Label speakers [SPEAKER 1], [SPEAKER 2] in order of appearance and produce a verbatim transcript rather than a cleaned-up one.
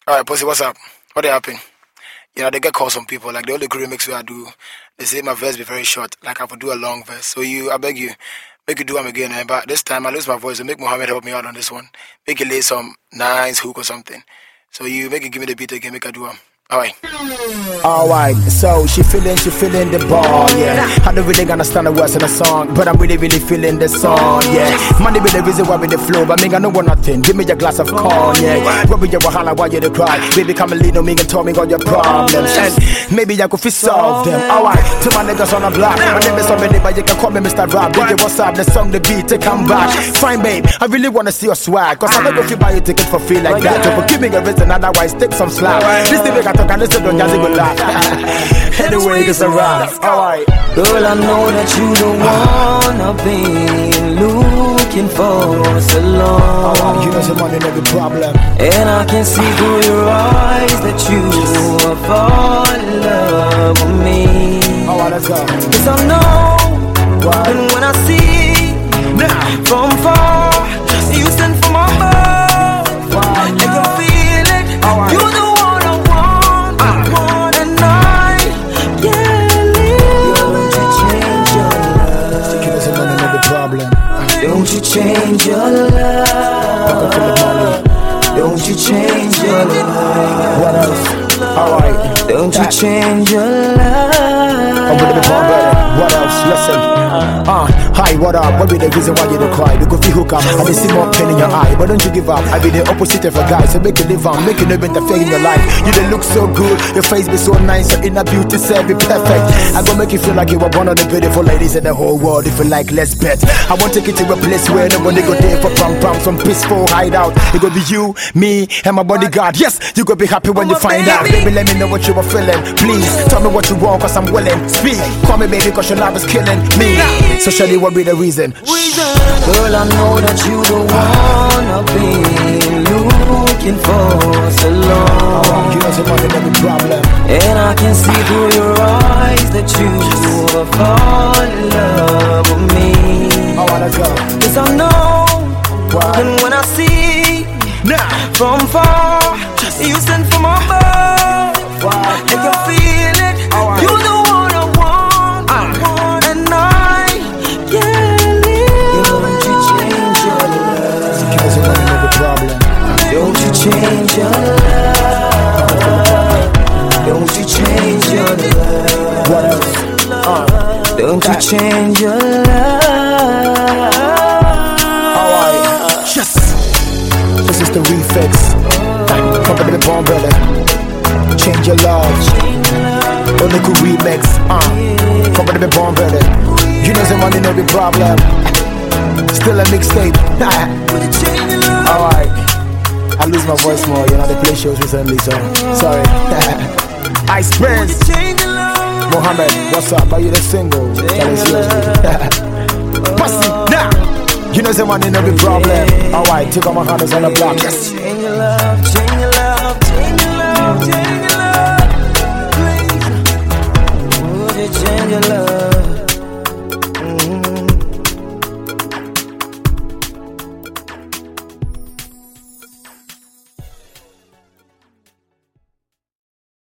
[SPEAKER 1] Alright, Pussy, what's up? What happened? You know, they get calls from people, like the only crew remix where I do, they say my verse be very short, like I would do a long verse. So you, I beg you, make you do them again, eh? But this time I lose my voice, so make Mohammed help me out on this one. Make you lay some nice hook or something. So you make it give me the beat again, make I do them. Alright.
[SPEAKER 2] Alright, so she feeling, she feeling the ball, yeah. I don't really understand the words of the song, but I'm really, really feeling the song, yeah. Money be the reason why we the flow, but me I don't want nothing. Give me your glass of corn, yeah. Rub your wahala while you the cry. Baby, come and lean on me and tell me all your problems, and maybe I could fit solve them. Alright, to my niggas on the block, my name is somebody, but you can call me Mister Rap. Baby, what's up? The song, the beat, take come back. Fine, babe, I really wanna see your swag, cause I don't go if you buy your ticket for free like that. So forgive me a reason, otherwise take some slack. This thing make I talk and listen to Jazzy go laugh. Anyway, it's a rap. Alright.
[SPEAKER 3] Girl, I know that you the one I've been looking for so long.
[SPEAKER 2] Alright, you know some money, no problem.
[SPEAKER 3] And I can see through your eyes that you are falling in love with me.
[SPEAKER 2] Alright, let's go.
[SPEAKER 3] Cause I know, what? And when I see now from far, you send from above, I can feel it. Right. You're the one I want, I want, and I can't live. Don't you change your love?
[SPEAKER 2] So give us a money, no problem.
[SPEAKER 3] Don't you change your love? Don't you change your love?
[SPEAKER 2] What else? Alright.
[SPEAKER 3] Don't you change your love?
[SPEAKER 2] I'm gonna be born better. What else? Listen. Uh, hi, what up? What be the reason why you don't cry? Because you hook up and they see more pain in your eye. But don't you give up. I be the opposite of a guy. So make it live on, make it no interfere in your life. You don't look so good, your face be so nice, your inner beauty say be perfect. I gonna make you feel like you were one of the beautiful ladies in the whole world. If you like, let's bet. I want to take you to a place where nobody go there for prom prom, some peaceful hideout. It gonna be you, me, and my bodyguard. Yes, you gonna be happy when you find out. Baby, let me know what you were feeling. Please, tell me what you want, cause I'm willing. Speak, call me baby, cause your love is killing me. So Shelly, what be the reason?
[SPEAKER 3] Girl, I know that you the one I've been looking for so long.
[SPEAKER 2] You know some money, no problem.
[SPEAKER 3] And I can see through your eyes that you are falling in love with me.
[SPEAKER 2] Alright, let's go.
[SPEAKER 3] Cause I know, what? And when I see now from far, you send from above, what? I can feel it. Right. You're the one I want, I want, and I can't live. Don't you change your love?
[SPEAKER 2] So give us a money, no problem.
[SPEAKER 3] Don't you change your love? Don't you change your love?
[SPEAKER 2] What else? Uh,
[SPEAKER 3] Don't you change your love?
[SPEAKER 2] Alright, yes. This is the refix. Come to the born brother. Change your love. Only cool remix. Uh, come to the born brother. You know some money, no big problem. Still a mixtape. Alright. I lose my voice more, you know, they play shows recently, so sorry. Ice Prince, Mohammed, what's up? Are you the single? That is yours. Pussy, now. You know some money, no big problem. Alright, take all my hunters on the block. Yes.
[SPEAKER 3] Change your love, change your love, change your love, change your love. Please, would you change your love?